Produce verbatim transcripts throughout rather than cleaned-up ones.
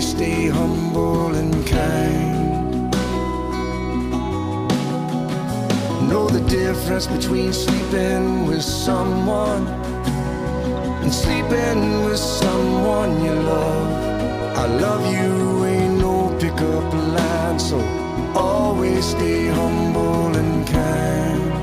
always stay humble and kind. Know the difference between sleeping with someone and sleeping with someone you love. I love you ain't no pickup line, so always stay humble and kind.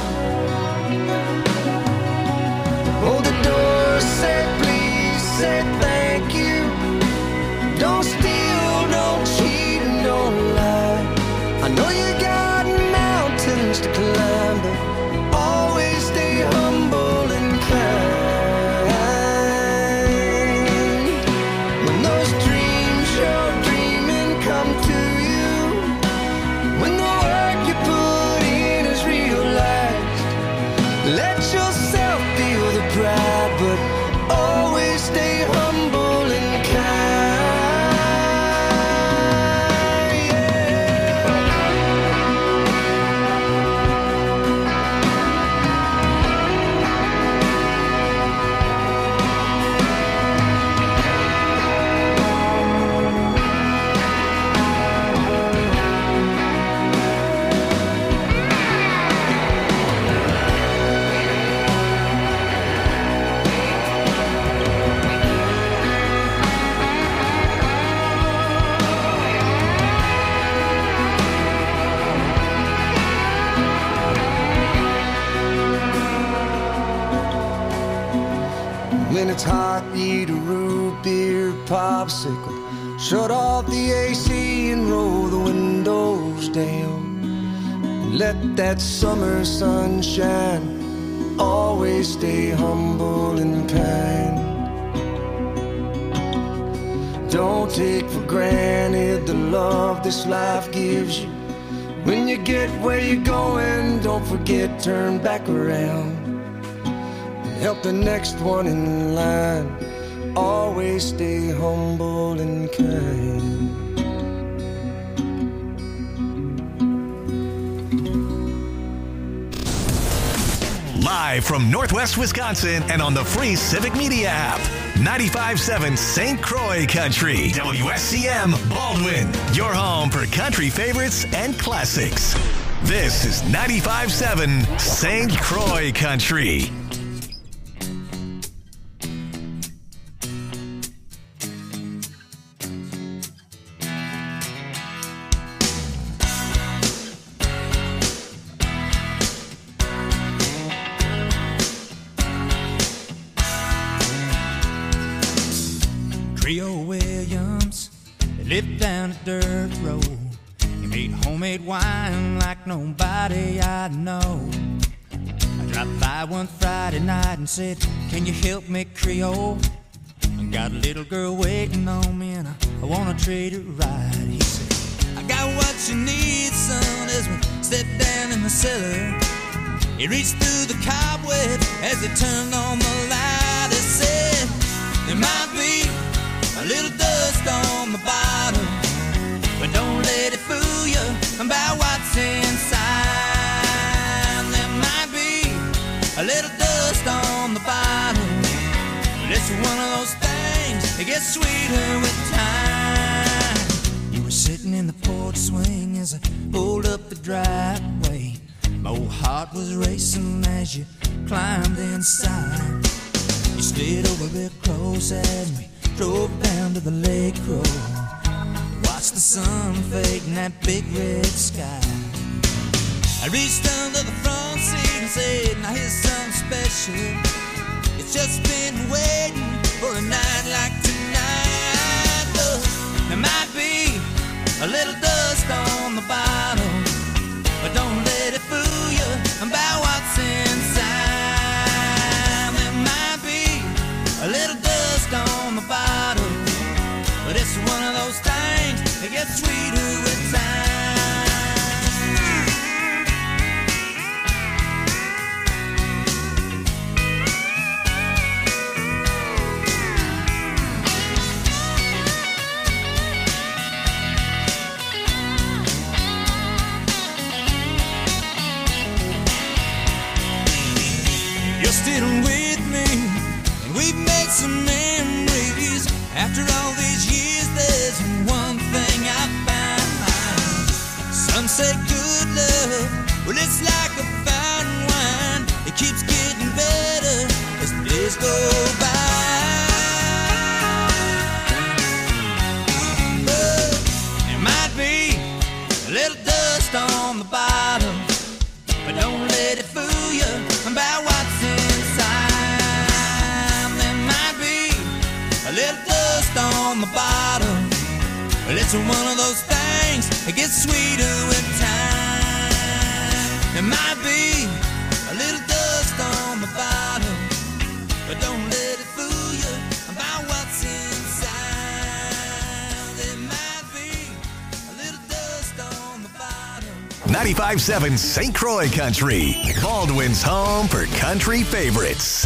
Hold the door, say please, say thank you. Don't steal, don't cheat, and don't lie. I know you got mountains to climb, but always stay humble and kind. When those dreams you're dreaming come to you, when the work you put in is realized, let yourself feel the pride, but always stay humble and kind. When it's hot, eat a root beer popsicle. Shut off the A C and roll the windows down. Let that summer sun shine. Always stay humble and kind. Don't take for granted the love this life gives you. When you get where you're going, don't forget, turn back around. Help the next one in line. Always stay humble and kind. Live from Northwest Wisconsin and on the free Civic Media app. ninety-five point seven Saint Croix Country. W S C M Baldwin. Your home for country favorites and classics. This is ninety-five point seven Saint Croix Country. Trio Williams, they lived down a dirt road. He made homemade wine like nobody I know. I dropped by one Friday night and said, can you help me, Creole? I got a little girl waiting on me and I, I wanna treat her right. He said, I got what you need, son, as we stepped down in the cellar. He reached through the cobweb as he turned on the light. He said, there might be a little dust on the bottom, but don't let it fool you about what's inside. There might be a little dust on the bottom, but it's one of those things that gets sweeter with time. You were sitting in the porch swing as I pulled up the driveway. My old heart was racing as you climbed inside. You slid over real close as we drove down to the lake road. Watched the sun fade in that big red sky. I reached under the front seat and said, now here's something special. It's just been waiting for a night like tonight. Look, there might be a little dust on the bottom, but don't let it fool you about what's inside. There might be a little dust on the bottom, but it's one of those things that gets sweeter with time. You're still with me, and we've made some memories. After all these years, there's days go by. But there might be a little dust on the bottom, but don't let it fool you about what's inside. There might be a little dust on the bottom, but it's one of those things that gets sweeter with time. There might be a little dust on the bottom, but don't let it fool you about what's inside. There might be a little dust on the bottom. ninety-five point seven Saint Croix Country, Baldwin's home for country favorites.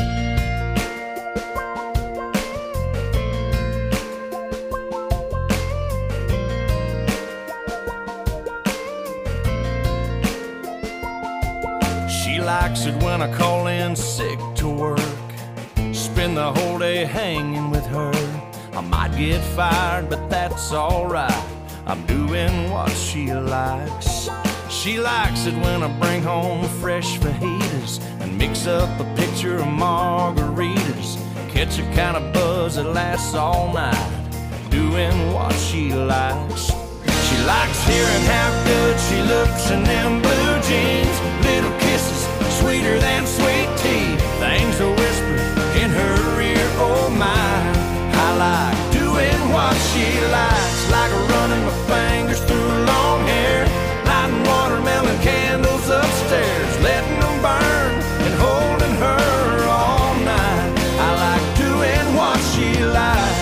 She likes it when I call in sick to work, spend the whole day hanging with her. I might get fired, but that's alright, I'm doing what she likes. She likes it when I bring home fresh fajitas and mix up a picture of margaritas, catch a kind of buzz that lasts all night, doing what she likes. She likes hearing how good she looks in them blue jeans, little kisses sweeter than sweet tea, things are whispered in her ear, oh my. I like doing what she likes, like running my fingers through her long hair, lighting watermelon candles upstairs, letting them burn and holding her all night. I like doing what she likes.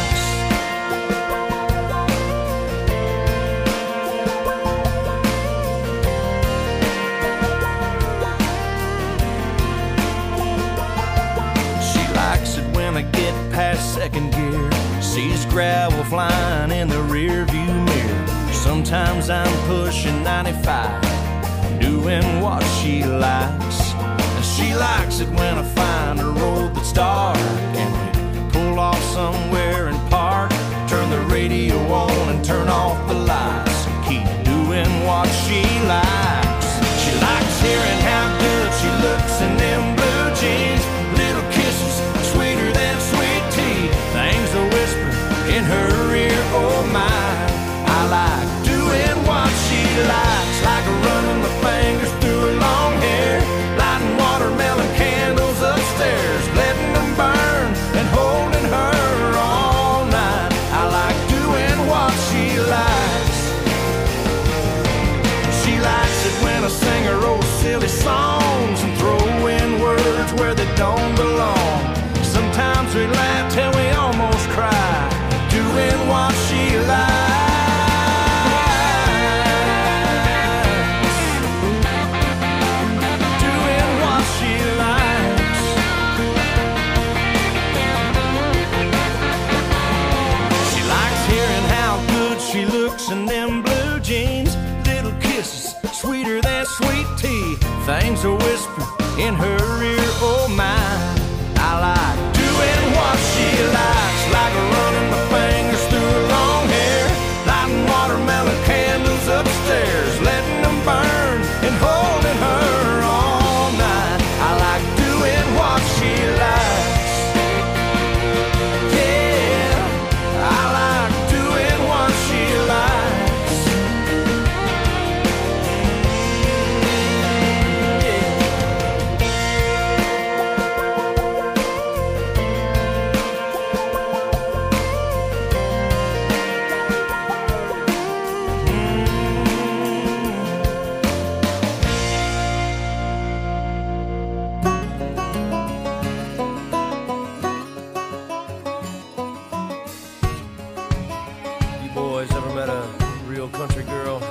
Past second gear, sees gravel flying in the rear view mirror. Sometimes I'm pushing ninety-five, doing what she likes. And she likes it when I find a road that's dark and we pull off somewhere and park, turn the radio on and turn off the lights and keep doing what she likes. She likes hearing how good she looks in them blue jeans, little kisses sweeter than sweet tea, things are whispered in her ear, oh my. I like doing what she likes, like running my fingers through her long hair, lighting watermelon candles upstairs, letting them burn and holding her all night. I like doing what she likes. She likes it when I sing her old silly songs and throw in words where they don't belong. Sometimes we laugh till we almost cry, doing what she likes. Doing what she likes. She likes hearing how good she looks in them blue jeans, little kisses sweeter than sweet tea, things are whispered in her ear, oh my. I like doing what she likes, like running my fingers through her long hair, lighting watermelon candles upstairs, letting them burn and holding her all night. I like doing what she likes. Yeah, I like doing what she likes. Boys ever met a real country girl?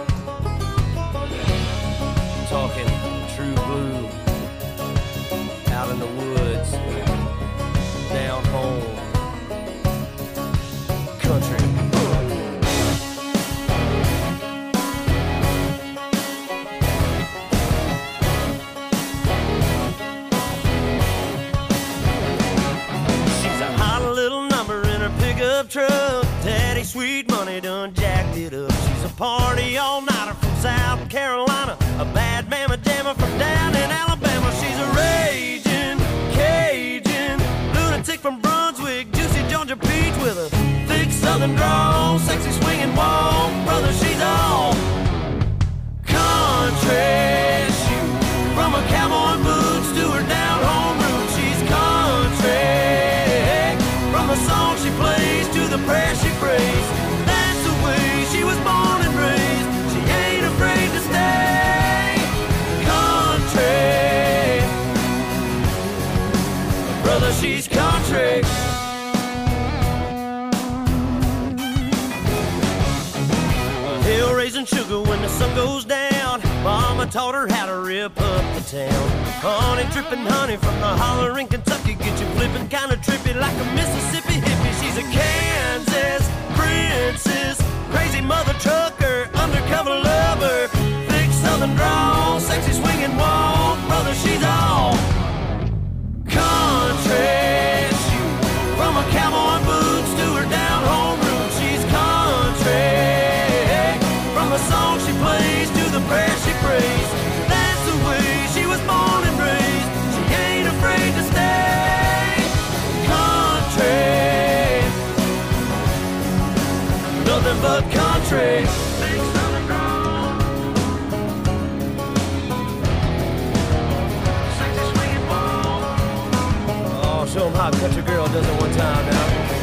Talking true blue, out in the woods, down home, country. She's a hot little number in her pickup truck, daddy sweet money done jacked it up. She's a party all-nighter from South Carolina, a bad mamma jamma from down in Alabama. She's a raging Cajun, lunatic southern drawl, sexy swinging walk, brother, she's all country. Shoot, from her cowboy boots to her down home roots, she's country. From the song she plays to the prayer she prays, that's the way she was born and raised. She ain't afraid to stay country. Brother, she's country. Hill raising sugar when the sun goes down. Mama taught her how to rip up the town. Honey dripping honey from the holler in Kentucky, get you flipping kinda trippy like a Mississippi hippie. She's a Kansas princess, crazy mother trucker, undercover lover, thick southern drawl, sexy swinging walk, brother, she's all country. Shoot, from her cowboy boots to her down home roots, she's country. From the song she plays to the prayer she prays, that's the way she was born and raised. She ain't afraid to stay country. Nothing but country. Big southern drawl, sexy swinging ball. Oh, show 'em how a country girl does it one time now.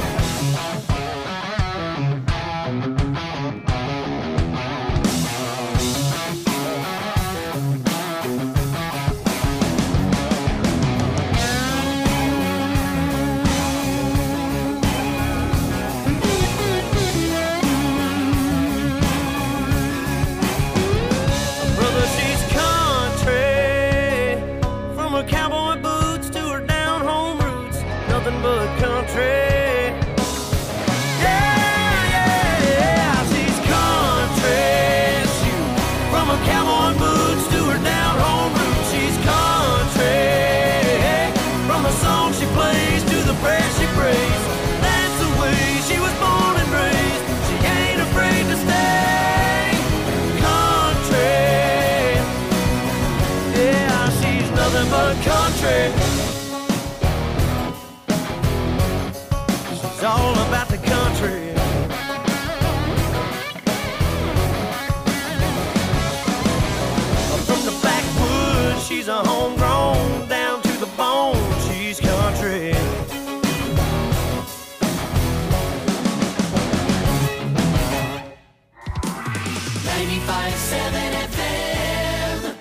It's all about the country. From the backwoods, she's a homegrown, down to the bone, she's country. ninety-five seven F M.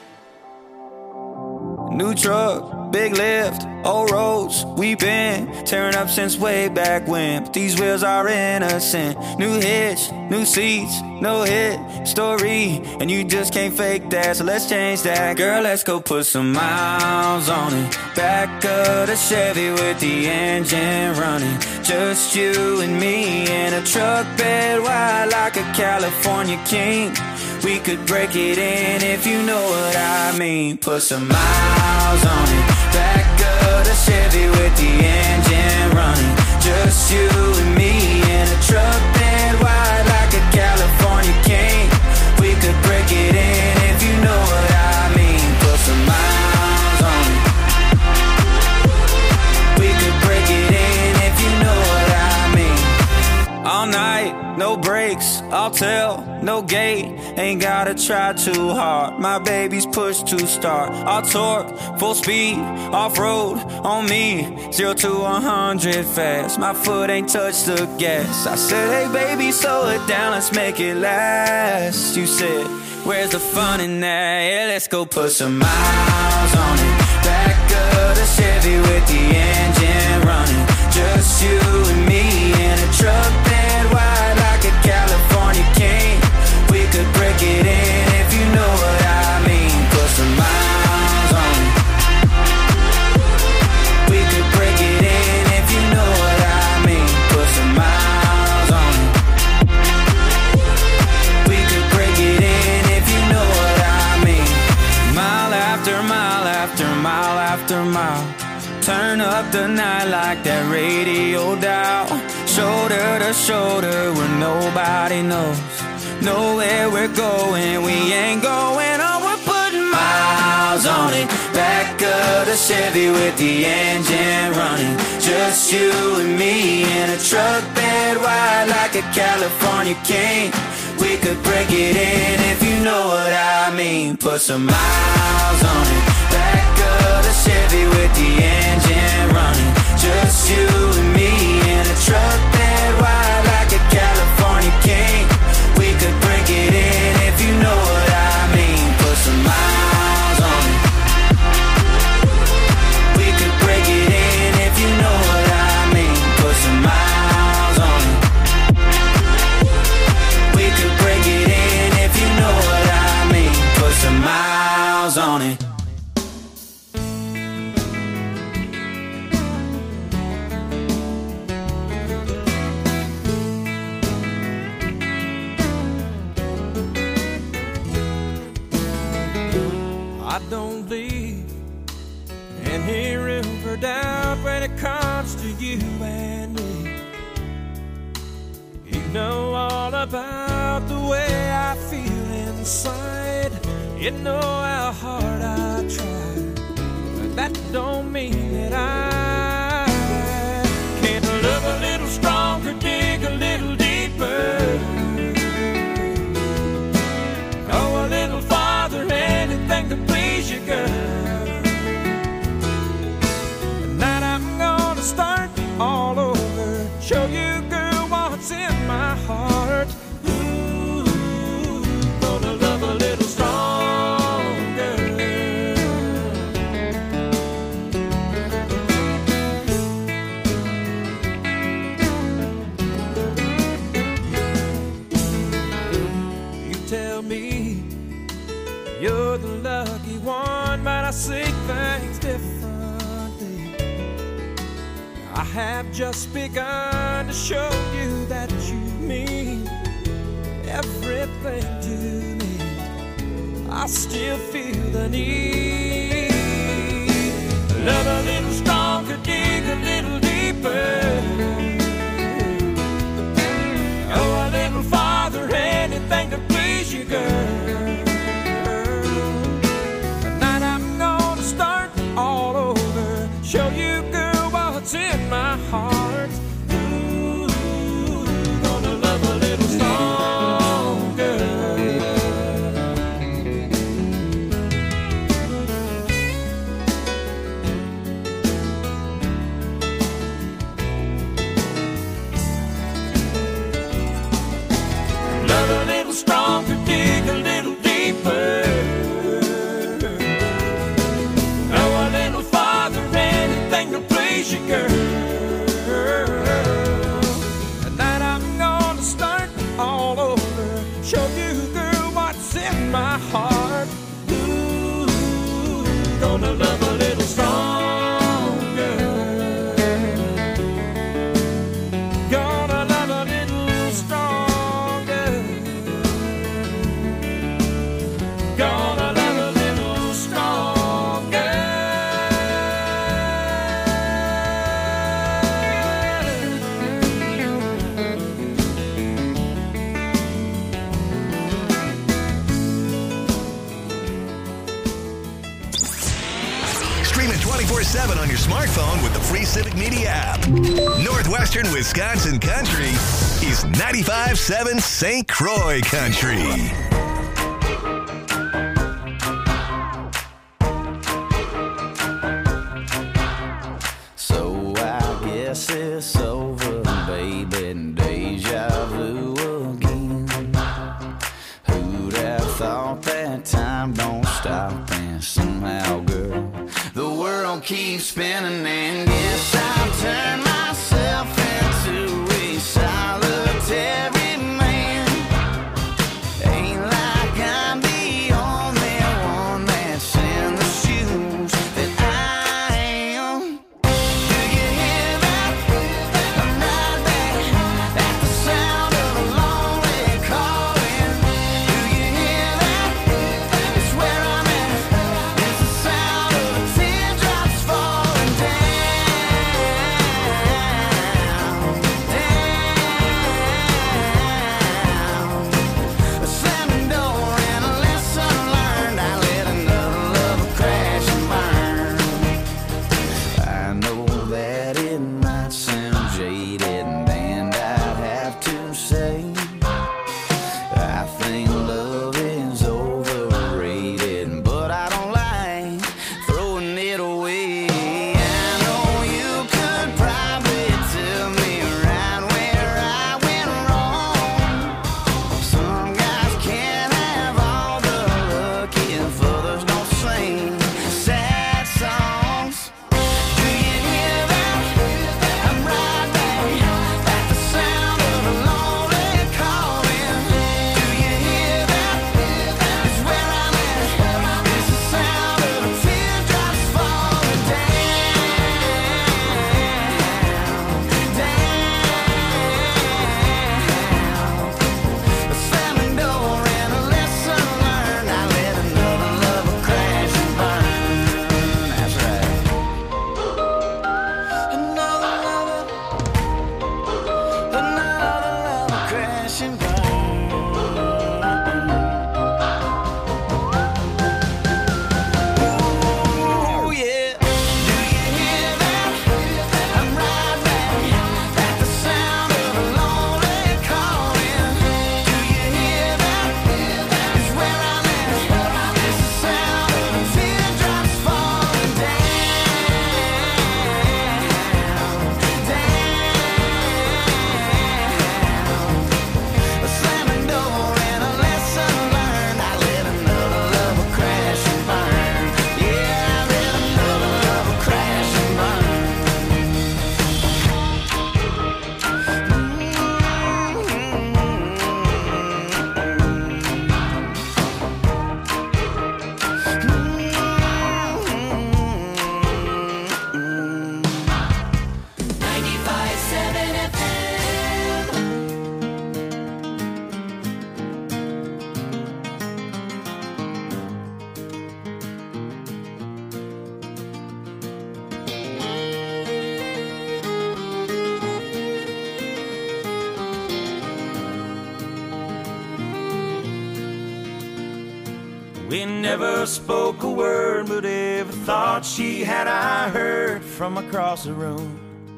New truck, big lift, old roads, we been tearing up since way back when. But these wheels are innocent. New hitch, new seats, no hit story, and you just can't fake that, so let's change that. Girl, let's go put some miles on it. Back of the Chevy with the engine running. Just you and me in a truck bed wide like a California king. We could break it in if you know what I mean. Put some miles on it. Back of the Chevy with the engine running. Just you and me in a truck bed wide like a California king. We could break it in if you know what I mean. Put some miles on it. We could break it in if you know what I mean. All night, no brakes, I'll tell, no gate. Ain't gotta try too hard, my baby's push to start. I'll torque, full speed, off-road, on me. Zero to one hundred fast, my foot ain't touched the gas. I said, hey baby, slow it down, let's make it last. You said, where's the fun in that? Yeah, let's go put some miles on it. Back of the Chevy with the engine running. Just you and me in a truck bed wide like a California king. We could break it in if you know what I mean. Put some miles on it. We could break it in if you know what I mean. Put some miles on it. We could break it in if you know what I mean. Mile after mile after mile after mile. Turn up the night like that radio dial. Shoulder to shoulder where nobody knows. Know where we're going, we ain't going on. We're putting miles on it. Back of the Chevy with the engine running. Just just you and me in a truck bed wide like a California king. We could break it in if you know what I mean. Put some miles on it, back of the Chevy with the engine running. Just you and me in a truck bed wide like a California king. We could break it in if you know what I mean. Put some miles on it. We could break it in if you know what I mean. Put some miles on it. We could break it in if you know what I mean. Put some miles on it. I don't leave any room for doubt when it comes to you and me. You know all about the way I feel inside. You know how hard I try, but that don't mean that I can't love a little stronger, dig a little deeper, go a little farther, anything to please you, girl. Tonight I'm gonna start all over, show you, girl, what's in my heart. Ooh, gonna love a little stronger. You tell me you're the lucky one, but I see things differently. I have just begun to show you that you mean everything to me. I still feel the need. Love a little stronger, dig a little deeper, go a little farther, anything to please you, girl. Tonight I'm gonna start all over, show you, girl, what's in my heart. Ooh, gonna love a little stronger. Love a little stronger, dig a little deeper, go a little farther, anything to please you, girl. Tonight I'm gonna start all over, show you, girl, what's in my heart. Ooh, gonna love a little stronger, gonna love a little stronger, gonna love a little stronger. Stream it twenty-four seven on your smartphone with the free Civic Media app. Northwestern Wisconsin Country is ninety-five point seven Saint Croix Country. So I guess it's over, baby, deja vu again. Who'd have thought that time don't stop, and somehow, girl, the world keeps spinning, and guess I've turned myself into a solitary man. Ain't like I'm the only one that's in the shoes that I am. Do you hear that? I'm right there at the sound of a lonely calling. Do you hear that? It's where I'm at. It's the sound of the teardrops falling down. We never spoke a word, but every thought she had I heard from across the room.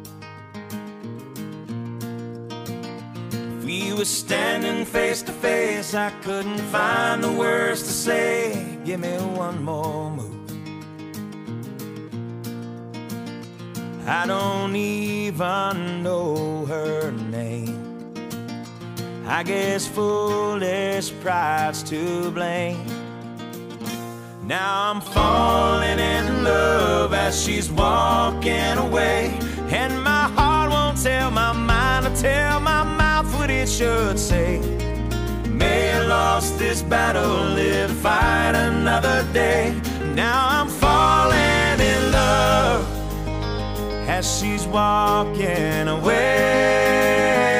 If we were standing face to face, I couldn't find the words to say. Give me one more move. I don't even know her name. I guess foolish pride's to blame. Now I'm falling in love as she's walking away, and my heart won't tell my mind to tell my mouth what it should say. May have lost this battle, live to fight another day. Now I'm falling in love as she's walking away.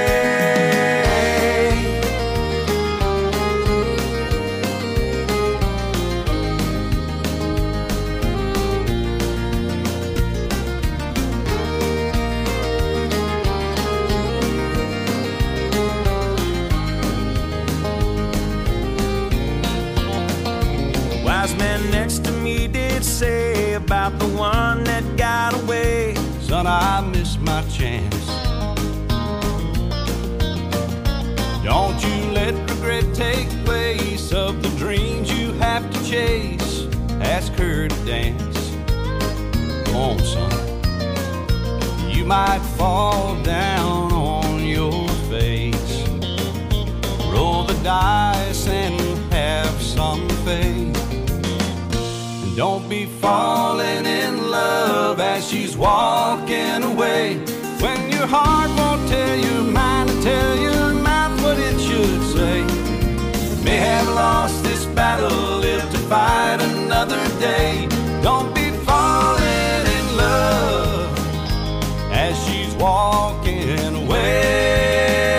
The wise man next to me did say about the one that got away, son, I missed my chance. Don't you let regret take place of the dreams you have to chase. Ask her to dance. Come on, son. You might fall down on your face. Roll the dice and have some faith. Don't be falling in love as she's walking away, when your heart won't tell your mind to tell your mouth what it should say. May have lost this battle, live to fight another day. Don't be falling in love as she's walking away.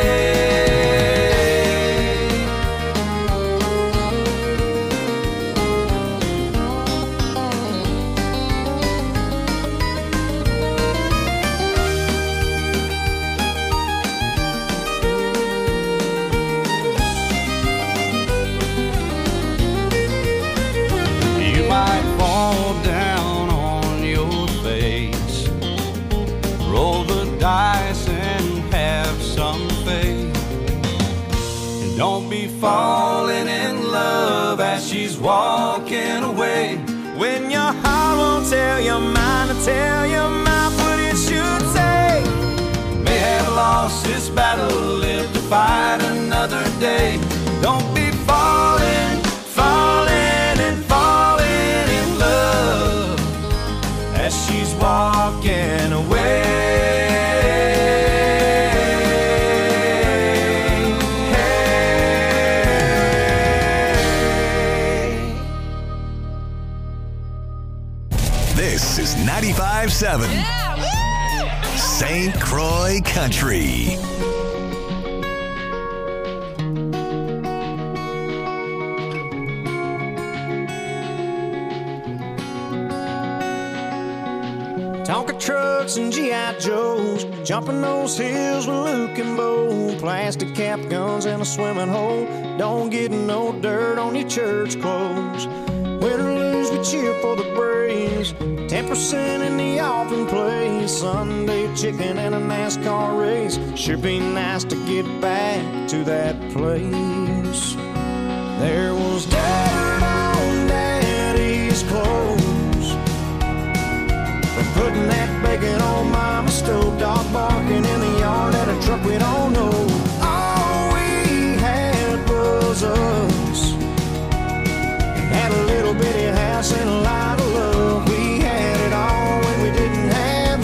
Don't be falling in love as she's walking away, when your heart won't tell your mind to tell your mouth what it should say. May have lost this battle, live to fight another day. Don't be falling, falling and falling in love as she's walking away. ninety-five seven yeah, Saint Croix Country. Tonka trucks and G I Joes, jumping those hills with Luke and Bo. Plastic cap guns and a swimming hole. Don't get no dirt on your church clothes. Win or lose, we cheer for the Braves. Ten percent in the offering place. Sunday chicken and a NASCAR race. Sure be nice to get back to that place. There was dirt on Daddy's clothes from putting that bacon on Mama's stove. Dog barking in the yard at a truck we don't know. All we had was us. Had a little bitty house and a lot of love. We had it all when we didn't have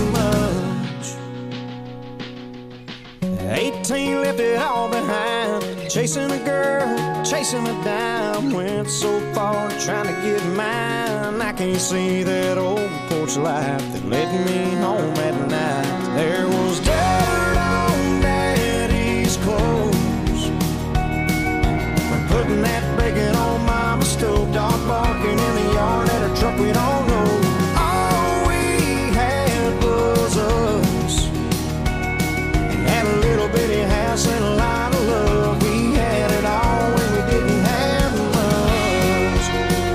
much. Eighteen left it all behind. Chasing a girl, chasing a dime. Went so far trying to get mine. I can't see that old porch light that led me home at night. There was dirt on Daddy's clothes from putting that bacon on Mama's stove. Dog barking in the yard at a truck we don't know. All we had was us. And had a little bitty house and a lot of love. We had it all when we didn't have much.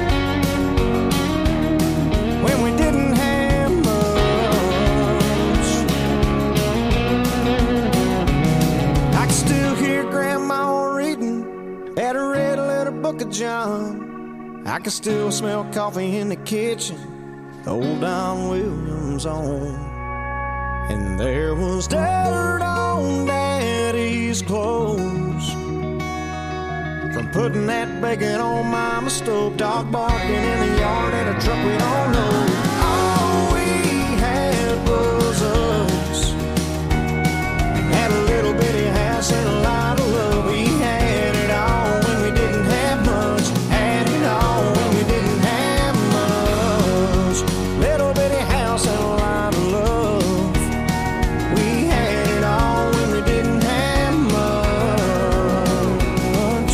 Uncle John. I can still smell coffee in the kitchen, old Don Williams on. And there was dirt on Daddy's clothes from putting that bacon on Mama's stove, dog barking in the yard at a truck we don't know. All we had was us, had a little bitty house and a lot of love. We had it all when we didn't have much, had it all when we didn't have much. Little bitty house and a lot of love. We had it all when we didn't have much.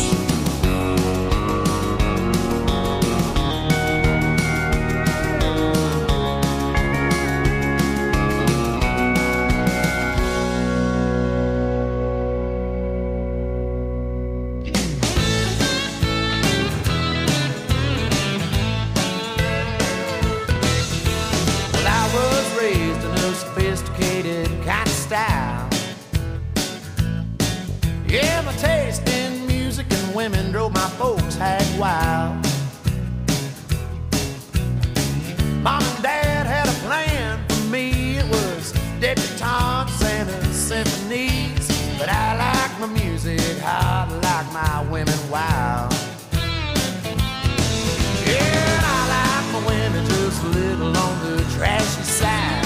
Well, I was raised in a sophisticated kind of style. Yeah, my taste in music and women drove my folks hag wild. Mom and Dad had a plan for me. It was debutantes and uh, symphonies. But I like my music hot, like my women wild. Yeah, and I like my women just a little on the trashy side.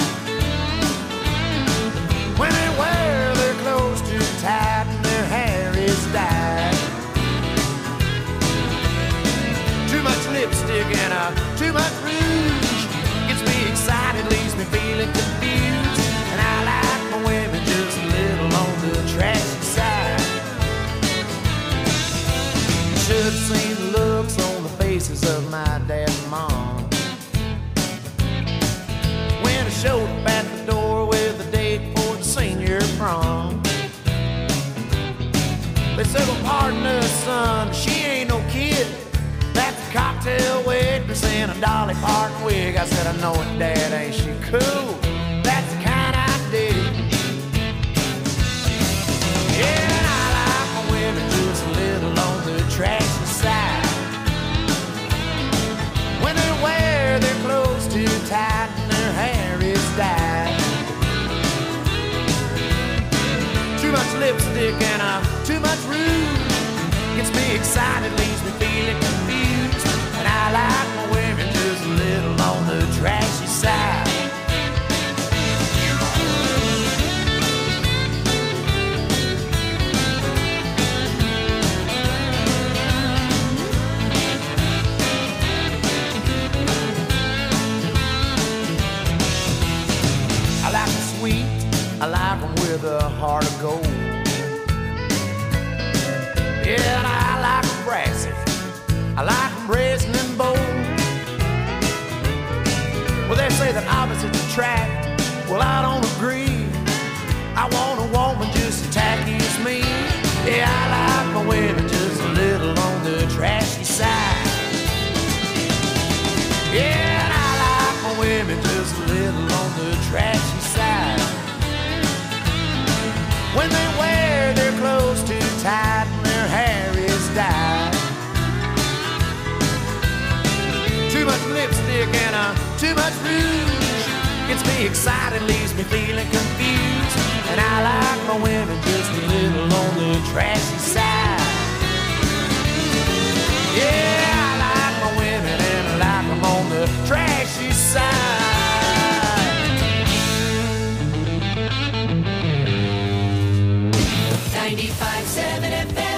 When they wear their clothes too tight and their hair is dyed. Too much lipstick and uh, too much rouge gets me excited, leaves me feeling confused. And I like my women just a little on the trashy side. Should have seen the looks on the faces of my dad and mom when I showed up at the door with a date for the senior prom. They said, well, pardon us, son, she ain't no kid. That's a cocktail waitress in a Dolly Parton wig. I said, I know it, Dad, ain't she cool? That's the kind I dig. Yeah, and I like my women just a little on the trashy side. When they wear their clothes too tight and their hair is dyed. Too much lipstick and uh, too much rouge gets me excited, leaves me feeling confused. And I like my women just a little on the trashy side. I like them sweet, I like them with a heart of gold. Yeah, and I like them brassy, I like them brazen and bold. Well, they say that opposites attract, well, I don't agree. I want a woman just as tacky as me. Yeah, I like my women just a little on the trashy side. Yeah, and I like my women just a little on the trashy side. When they wear their clothes too tight and their hair is dyed. Too much lipstick and uh, too much rouge gets me excited, leaves me feeling confused. And I like my women just a little on the trashy side. Yeah, I like my women and I like them on the trashy side. ninety-five seven F M.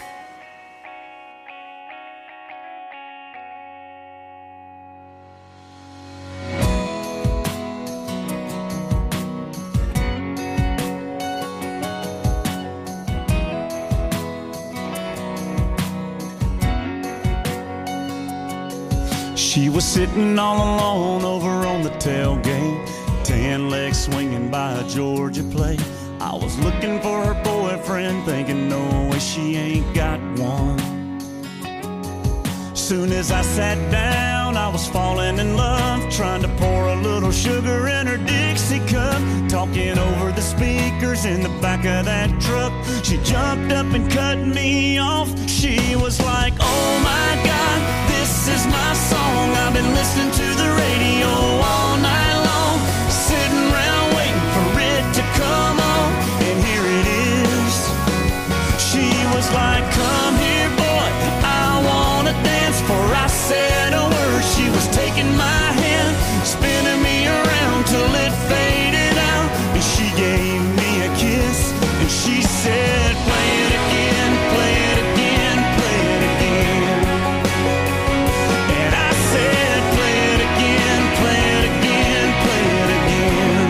She was sitting all alone over on the tailgate, tan legs swinging by a Georgia plate. I was looking for her boyfriend, thinking no way she ain't got one. Soon as I sat down, I was falling in love, trying to pour a little sugar in her Dixie cup, talking over the speakers in the back of that truck. She jumped up and cut me off. She was like, oh my God, this is my song. I've been listening to the radio all night long, sitting around waiting for it to come on, and here it is. She was like, come here, boy, I wanna dance. For I said a word, she was taking my hand, spinning me around till it faded out, and she gave me a kiss, and she said, play it again, play it again, play it again. And I said, play it again, play it again, play it again.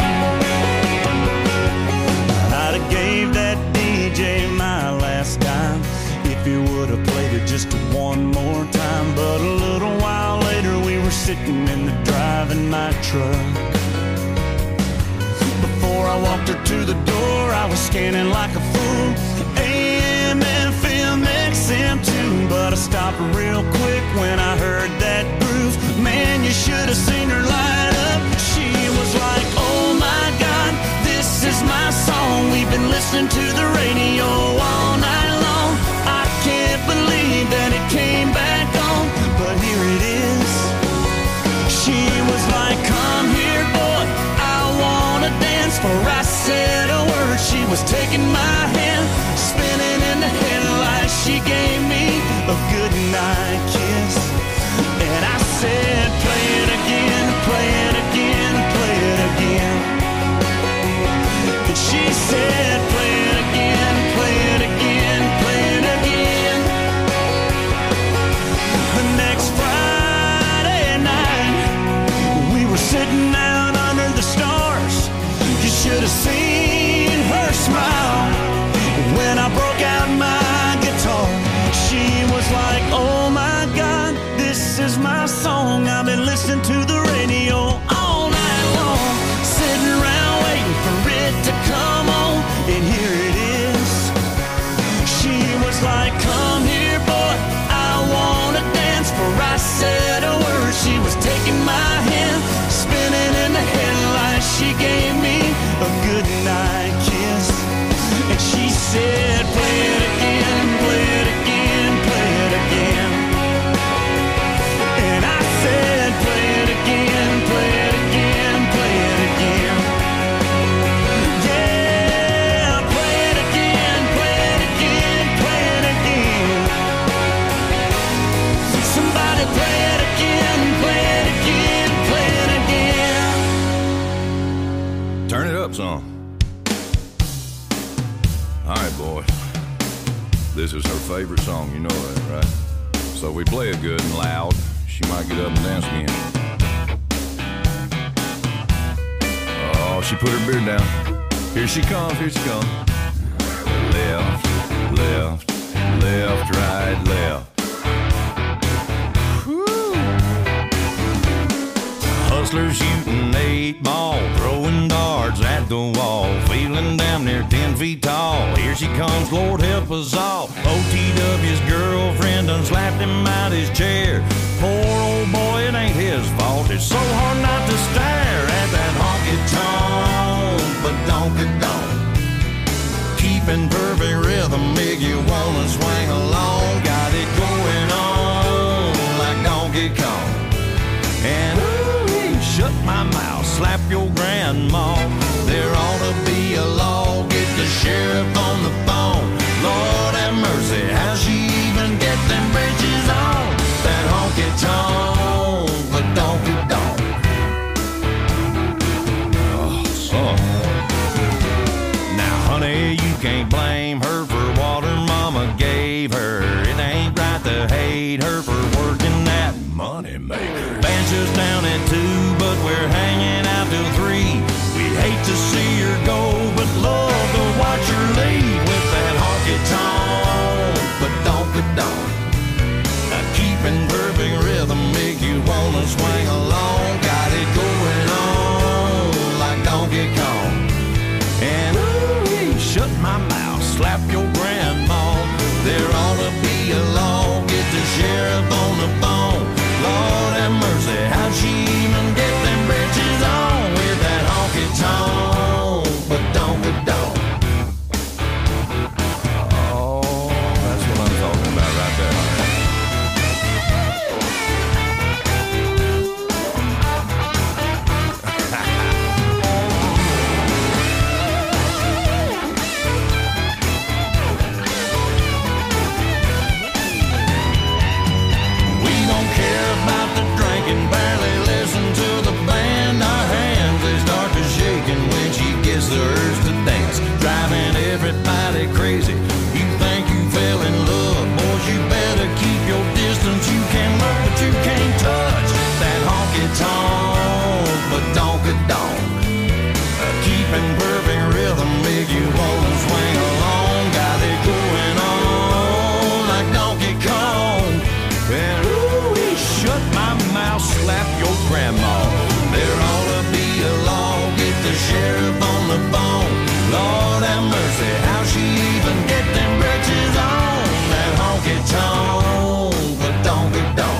I'd have gave that D J my last dime if he would have played it just one more time. But a little while later we were sitting in the driving my truck. Before I walked her to the door, I was scanning like a fool, A M, F M, X M too. But I stopped real quick when I heard that groove. Man, you should have seen her light up. She was like, oh my God, this is my song. We've been listening to the radio all night long. I can't believe that it came back on, but here it is. She was like, come here, boy, I wanna dance. For I said a word, she was taking my hand, spinning in the headlights. She gave me a good night kiss, and I said, play it again, play it again, play it again. And she said, play it again, play it again, play it again. The next Friday night, we were sitting out under the stars. You should have seen her smile when I broke out my guitar. She was like, oh my God, this is my song. I've been listening to the radio all night long, sitting around waiting for it to come on, and here it is. She was like, come here, boy, I wanna dance. For I said a word, she was taking my hand, spinning in the headlights. She gave me a good night kiss, and she said, play it again, play it again, play it again. And I said, play it again, play it again, play it again. Yeah, play it again, play it again, play it again. Somebody play it again, play it again, play it again. Turn it up some. All right, boy. This is her favorite song, you know that, right? So we play it good and loud. She might get up and dance again. Oh, she put her beard down. Here she comes, here she comes. Left, left, left, right, left. Hustlers shooting eight ball, throwing darts at the wall, feeling damn near ten feet tall. Here she comes, Lord help us all. O T W's girlfriend done slapped him out his chair. Poor old boy, it ain't his fault. It's so hard not to stare at that honky-tonk, but donky-donk. Keeping perfect rhythm, make you wanna swing along. Got it going on like Donkey Kong. And shut my mouth, slap your grandma. There ought to be a law, get the sheriff on the phone. Lord have mercy, how she even get them bridges on? That honky-tonk, but donkey-donk. Oh, son. Now, honey, you can't blame her for what her mama gave her. It ain't right to hate her for working that money maker. Bench us down at two, but we're hanging out till three. We'd hate to see her go, but love to watch her leave with that honky-tonk, but donky-donk. Now keeping perfect rhythm make you wanna swing along. Got it going on like Donkey Kong. And ooh, shut my mouth, slap your grandma. There ought to be a law, get the sheriff on the phone. Lord have mercy, mercy, how she even get them britches on? That honky tonk, but donkey donk.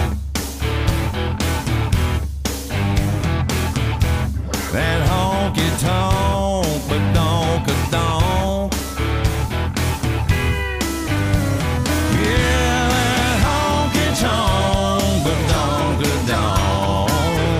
That honky tonk, but donkey donk. Yeah, that honky tonk, but donkey donk.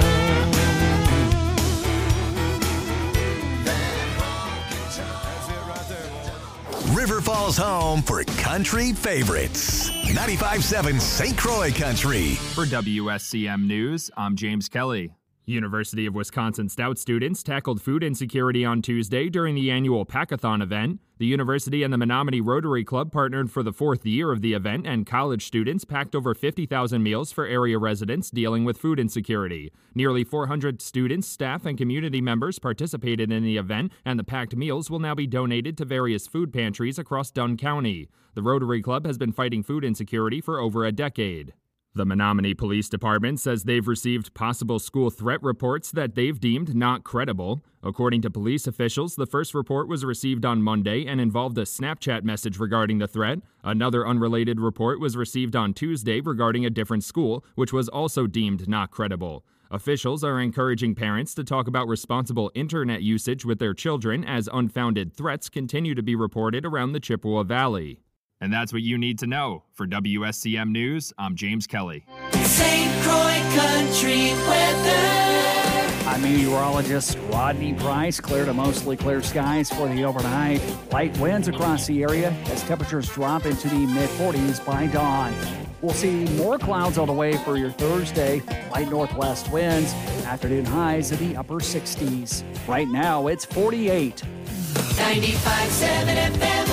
River Falls home for country favorites. ninety-five point seven Saint Croix Country. For W S C M News, I'm James Kelly. University of Wisconsin Stout students tackled food insecurity on Tuesday during the annual Packathon event. The university and the Menominee Rotary Club partnered for the fourth year of the event, and college students packed over fifty thousand meals for area residents dealing with food insecurity. Nearly four hundred students, staff, and community members participated in the event, and the packed meals will now be donated to various food pantries across Dunn County. The Rotary Club has been fighting food insecurity for over a decade. The Menominee Police Department says they've received possible school threat reports that they've deemed not credible. According to police officials, the first report was received on Monday and involved a Snapchat message regarding the threat. Another unrelated report was received on Tuesday regarding a different school, which was also deemed not credible. Officials are encouraging parents to talk about responsible internet usage with their children as unfounded threats continue to be reported around the Chippewa Valley. And that's what you need to know. For W S C M News, I'm James Kelly. Saint Croix Country weather. I'm meteorologist Rodney Price. Clear to mostly clear skies for the overnight. Light winds across the area as temperatures drop into the mid forties by dawn. We'll see more clouds on the way for your Thursday. Light northwest winds. Afternoon highs in the upper sixties. Right now, it's forty-eight. ninety-five point seven F M.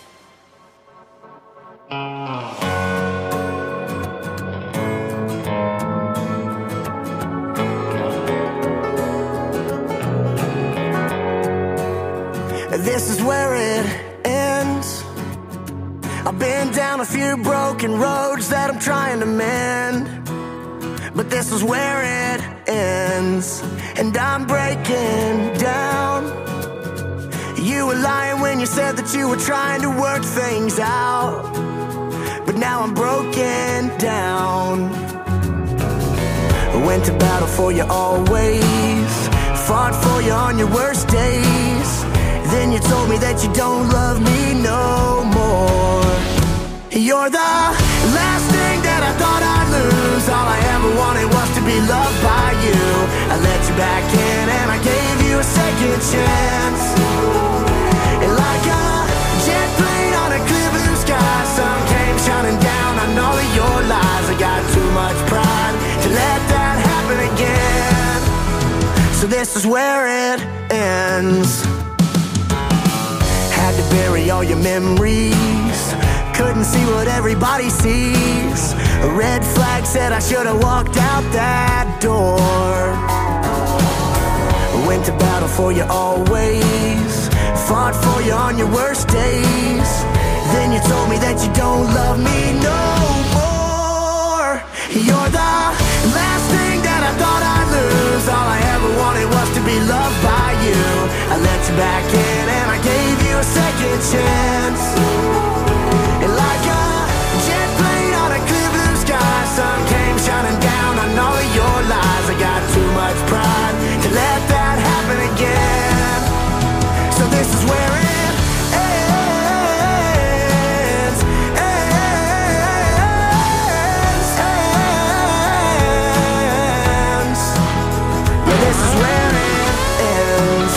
This is where it ends. I've been down a few broken roads that I'm trying to mend, but this is where it ends, and I'm breaking down. You were lying when you said that you were trying to work things out, but now I'm broken down. I went to battle for you always, fought for you on your worst days. Then you told me that you don't love me no more. You're the last thing that I thought I'd lose. All I ever wanted was to be loved by you. I let you back in and I gave you a second chance. And like a jet plane on a clear blue sky, sun came shining down on all of your lies. I got too much pride to let that happen again. So this is where it ends. Had to bury all your memories, couldn't see what everybody sees. A red flag said I should have walked out that door. Went to battle for you always, fought for you on your worst days. Then you told me that you don't love me no more. You're the last thing that I thought I'd lose. All I ever wanted was to be loved by you. I let you back in and I gave you a second chance. And like a jet plane on a clear blue sky, sun came shining down on all of your lies. I got too much pride to let that happen again. So this is where it ends, ends, ends. Yeah, this is where it ends.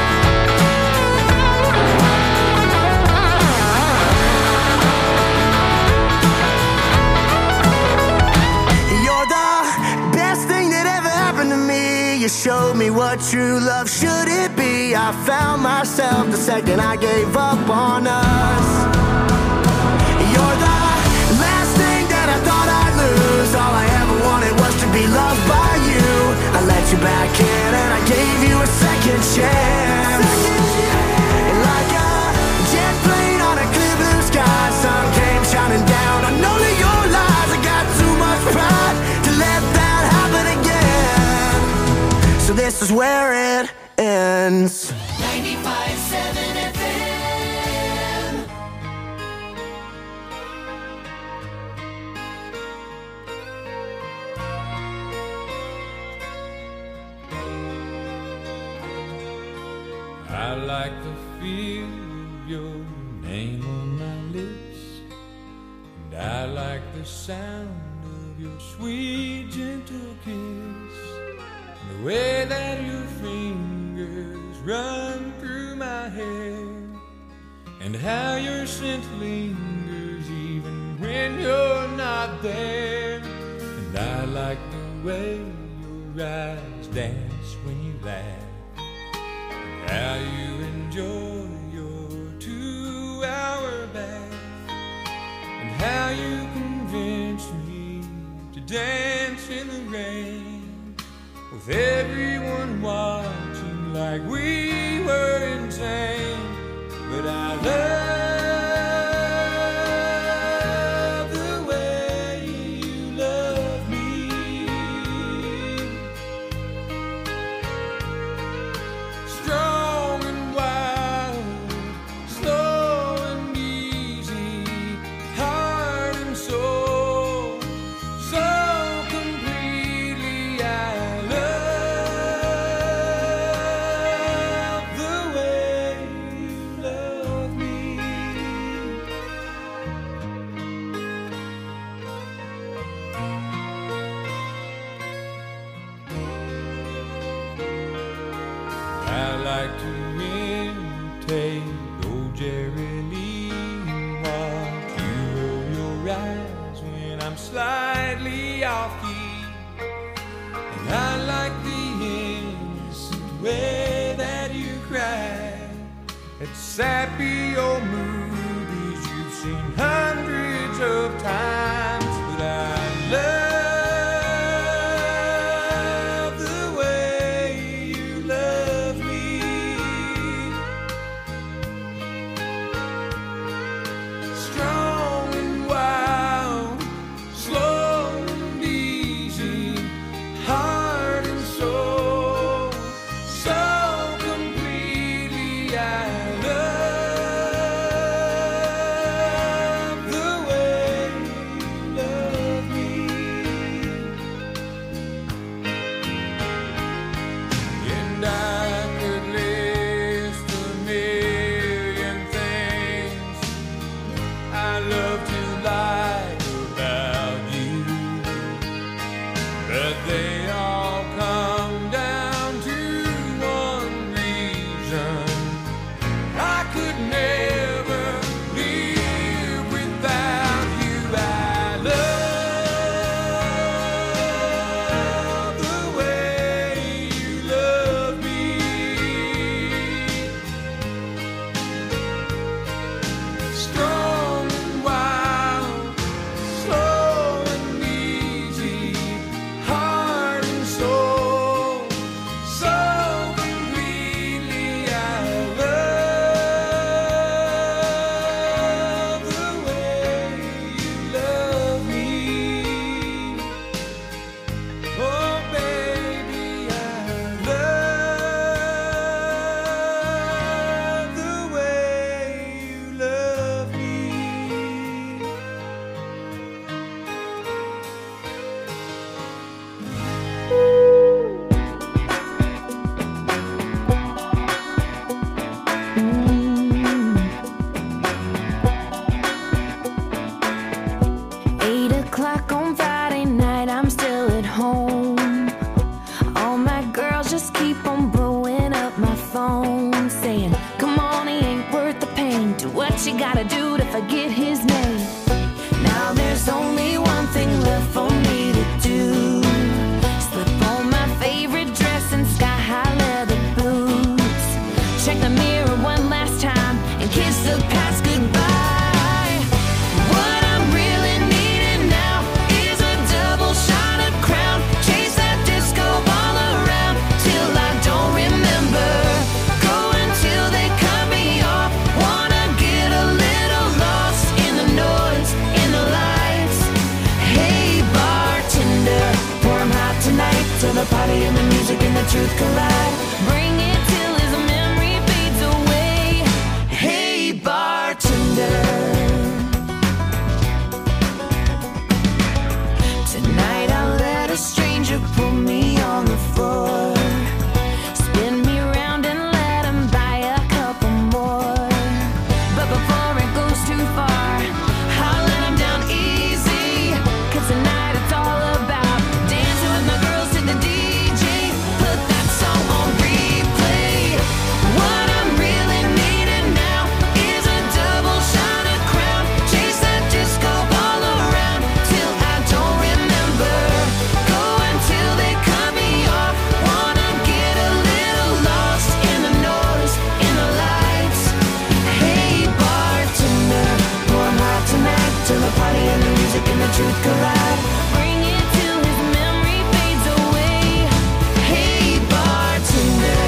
You showed me what true love should it be. I found myself the second I gave up on us. You're the last thing that I thought I'd lose. All I ever wanted was to be loved by you. I let you back in and I gave you a second chance. And like a jet plane on a clear blue sky, sun came shining down on all of your lies. I got too much pride to let that happen again. So this is where it ends. ninety-five point seven F M. of your name on my lips, and I like the sound of your sweet, gentle kiss, and the way that your fingers run through my hair, and how your scent lingers even when you're not there. And I like the way your eyes dance when you laugh, and how you enjoy your two-hour bath, and how you convince me to dance in the rain, with everyone watching like we were insane. But I love the way you love me, strong and wild, slow and easy, heart and soul, so completely. I love the way you love me. I like to imitate old Jerry Lee, watch you roll your eyes when I'm slightly off key, and I like the innocent way that you cry at sappy old movies you've seen hundreds of times. But I love the way you love me, strong and wild, slow and easy, heart and soul, so completely. I love the way you love me. And I could list a million things I love to like about you, but they all come down to one reason: I could never live without you. I love the way you love me, strong and wild, slow and easy, heart and soul, so completely. I love the way you love me. Oh baby, I love the way you love me. Eight o'clock on Friday night, I'm still at home. All my girls just keep on blowing up my phone, saying, come on, he ain't worth the pain. Do what you gotta do to forget his name. Now there's only one thing left for me to do. Slip on my favorite dress and sky-high leather boots. Check the mirror one last time and kiss the past goodbye. What I'm really needing now is a double shot of Crown. Chase that disco ball around till I don't remember. Go until they cut me off. Wanna get a little lost in the noise, in the lights. Hey bartender, pour 'em hot tonight till the party and the music and the truth collide. Bring it till his memory fades away. Hey bartender, tonight I'll let a stranger pull me on the floor, spin me round and let him buy a couple more. truth collide. Bring it till his memory fades away. Hey, bartender,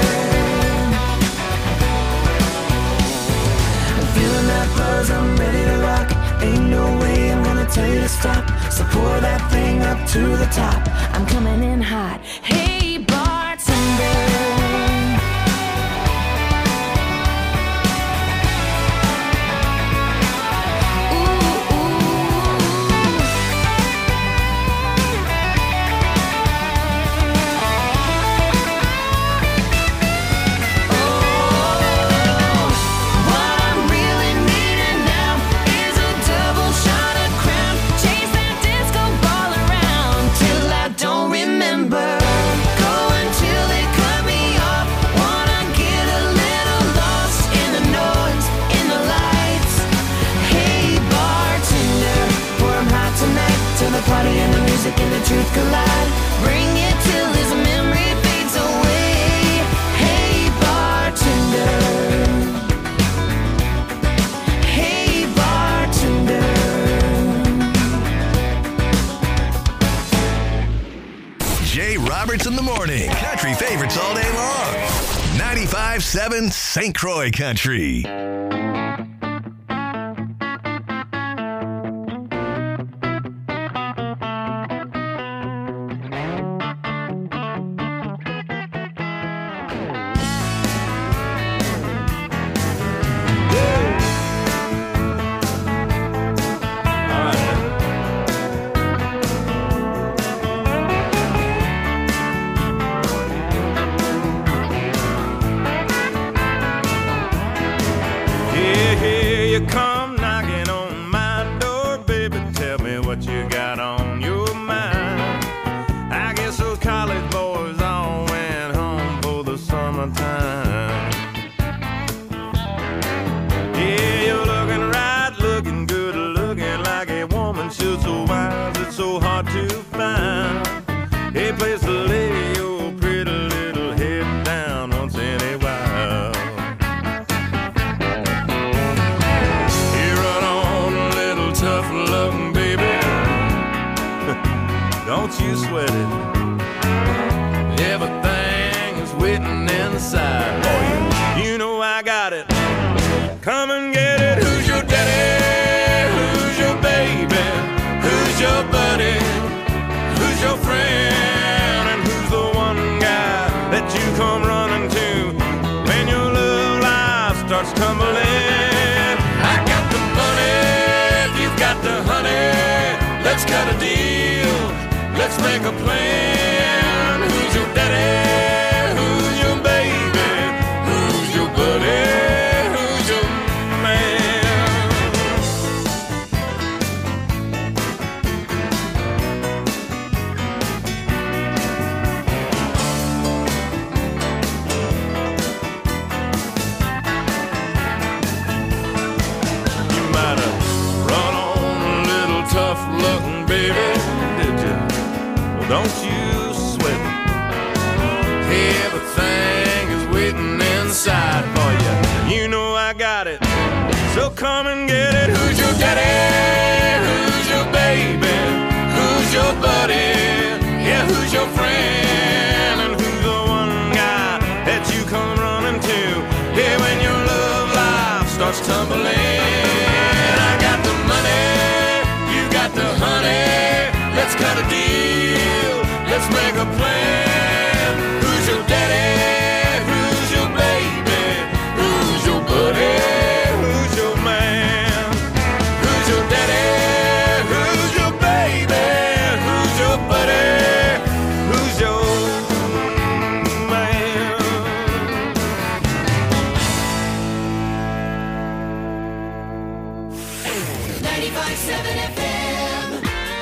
I'm feeling that buzz, I'm ready to rock. Ain't no way I'm gonna tell you to stop. So pour that thing up to the top. I'm coming in hot. Hey, bartender. Party and the music and the truth collide. Bring it till his memory fades away. Hey, bartender. Hey, bartender. Jay Roberts in the morning. Country favorites all day long. ninety-five seven Saint Croix Country. ninety-five seven F M.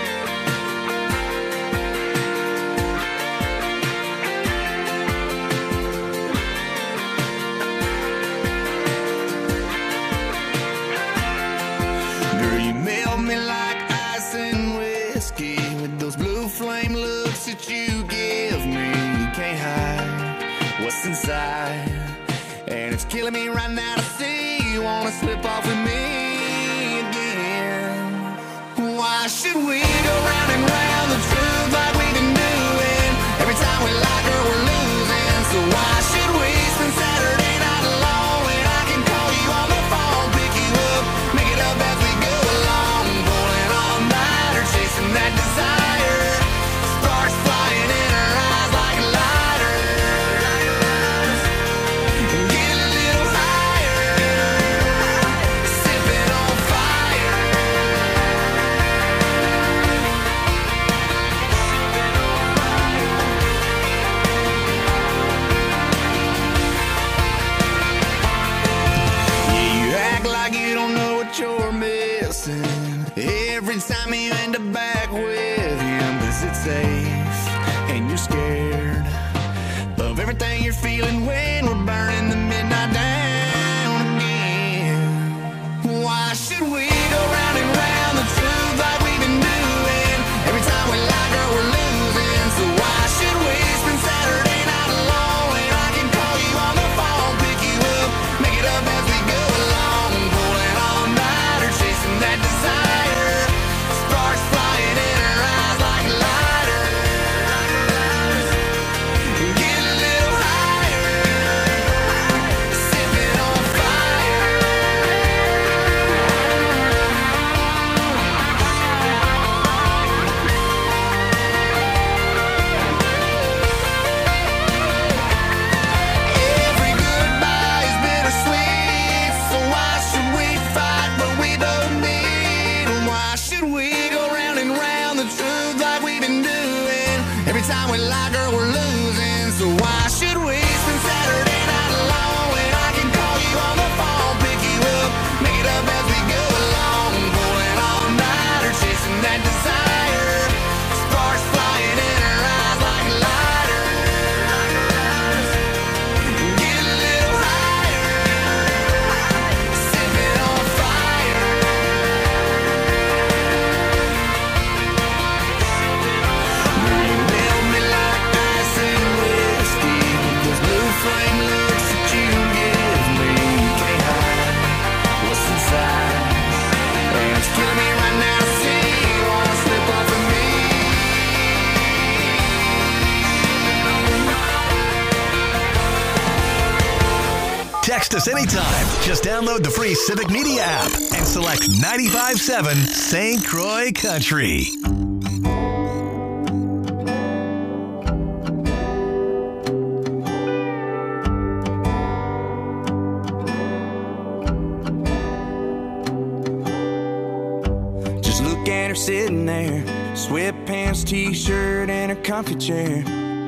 Girl, you melt me like ice and whiskey with those blue flame looks that you give me. You can't hide what's inside, and it's killing me right now to see you wanna slip off with me again. Why why should we go round and round the truth like we've been doing? Every time we like her, we're losing. So why should we spend Saturday night alone when I can call you on the phone, pick you up, make it up as we go along, pulling all nighter, chasing that desire, sparks flying in her eyes like lighters. Get a little higher, sipping on fire. Yeah, you act like you don't know what you're missing every time you end up back with him, 'cause it's safe and you're scared of everything you're feeling when we're burning the midnight down again. Why should we go round and round the truth like we've been doing? Every time we like her, we're losing. So why should we spend Saturday night alone when I can call you on the phone, pick you up, make it up as we go along, pulling all nighter, chasing that desire, sparks flying in her eyes like lighters. Get a little higher, sipping on fire. Every goodbye is bittersweet, so why should we fight what we both need? And why should we go round and round the truth like we've been doing? Every time we like her, we're losing. So why should we spend Saturday night alone when I can call you on the phone, pick you up, make it up as we go along, pulling all nighter, chasing that desire, sparks flying in her eyes like lighters. Get a little higher, sipping on fire. Girl, you melt me like ice and whiskey with those blue flame looks that you give me. You can't hide what's inside, and it's killing me right now to see you wanna slip off of me. Text us anytime. Just download the free Civic Media app and select ninety-five point seven Saint Croix Country. Just look at her sitting there, sweatpants, t-shirt, and her comfy chair.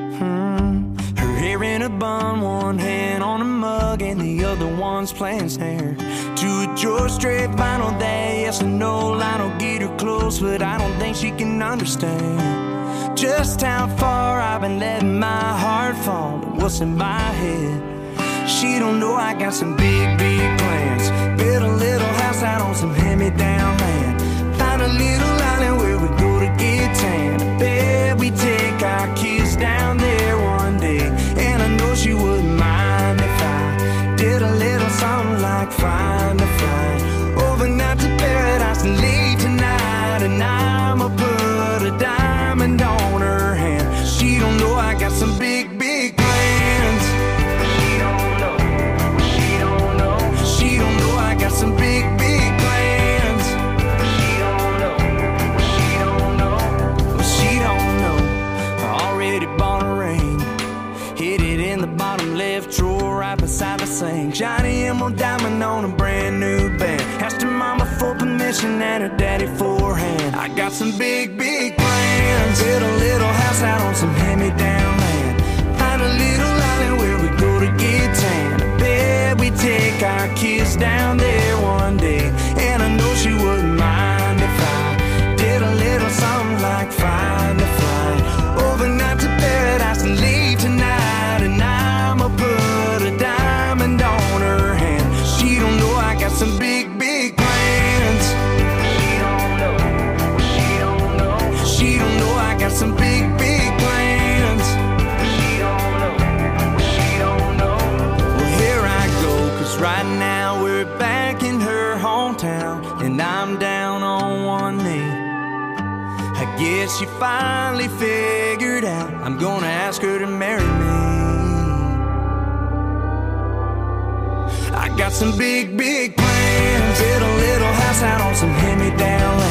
Hmm. Her hair in a bun, one hand on a mug, and the other one's playing snare. To a George Strait vinyl that yes or no line will get her close, but I don't think she can understand just how far I've been letting my heart fall to what's in my head. She don't know I got some big, big plans. Build a little house out on some hand-me-down land. Find a little island where we go to get tan. I bet we take our kids down there one day, and I know she wouldn't mind if I did a little something like find a flight overnight to paradise and leave tonight. And I'ma put a diamond on her hand. She don't know I got some big, big plans. She don't know. She don't know. She don't know I got some big, big plans. She don't know. She don't know. She don't know. I already bought a ring. Hid it in the bottom left drawer right beside the sink. Johnny Emerald diamond on a brand new band. Asked her mama for permission and her daddy for a hand. I got some big, big plans. Build a little house out on some hand-me-down land. Find a little island where we go to get tan. I bet we take our kids down there one day, and I know she wouldn't mind if I did a little something like find a flight overnight to paradise and leave tonight. And I'ma put a diamond on her hand. She don't know I got some big, big plans. She don't know. She don't know. She don't know I got some big, big plans. She don't know. She don't know. Well, here I go, 'cause right now we're back she finally figured out I'm gonna ask her to marry me. I got some big, big plans. Build a little house out on some hand-me-down land.